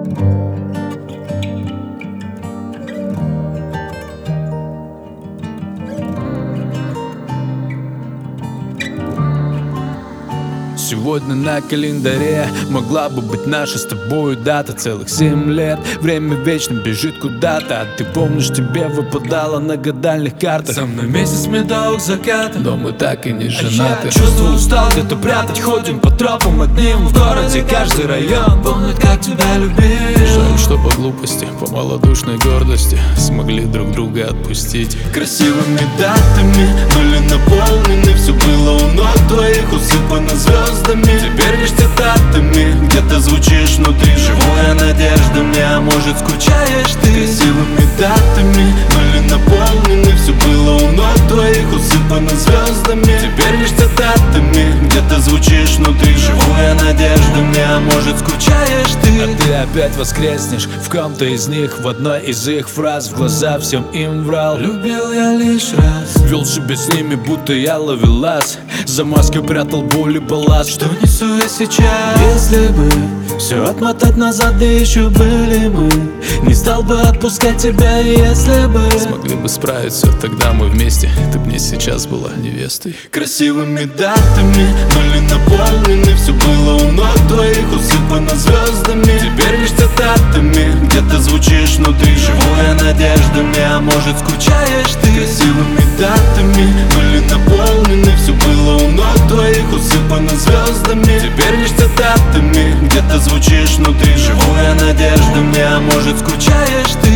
Сегодня на календаре могла бы быть наша с тобою дата. Целых 7 лет, время вечно бежит куда-то. А ты помнишь, тебе выпадало на гадальных картах. Со мной месяц медовых закатов, но мы так и не женаты. Чувство устал где-то прятать, ходим по тропам одним в городе. Каждый район помнит, как тебя любишь. Жаль, что по глупости, по малодушной гордости смогли друг друга отпустить. Красивыми датами были наполнены, все было у ног твоих усыпано звездами. Теперь лишь цитатами где-то звучишь внутри. Живу я надеждами, а может скучаешь ты? Красивыми датами были наполнены, все было у ног твоих усыпано звездами. Теперь лишь цитатами где-то звучишь внутри. Живу я надеждами, а может скучаешь ты? А ты опять воскреснешь в ком-то из них, в одной из их фраз. В глаза всем им врал. Любил я лишь раз, вел себя с ними, будто я ловелас. За маской прятал боль и балласт. Что несу я сейчас? Если бы все отмотать назад, да еще были мы, не стал бы отпускать тебя, если бы смогли бы справиться, тогда мы вместе. Ты б мне сейчас была невестой. Красивыми датами были наполнены, все было у ног твоих усыпано звездами. Теперь лишь цитатами где-то звучишь внутри. Живу я надеждами, а может скучаешь ты? Красивыми датами были наполнены, все было у ног твоих усыпано звездами. Теперь лишь цитатами где-то звучишь внутри. Живу я надеждами, а может скучаешь ты?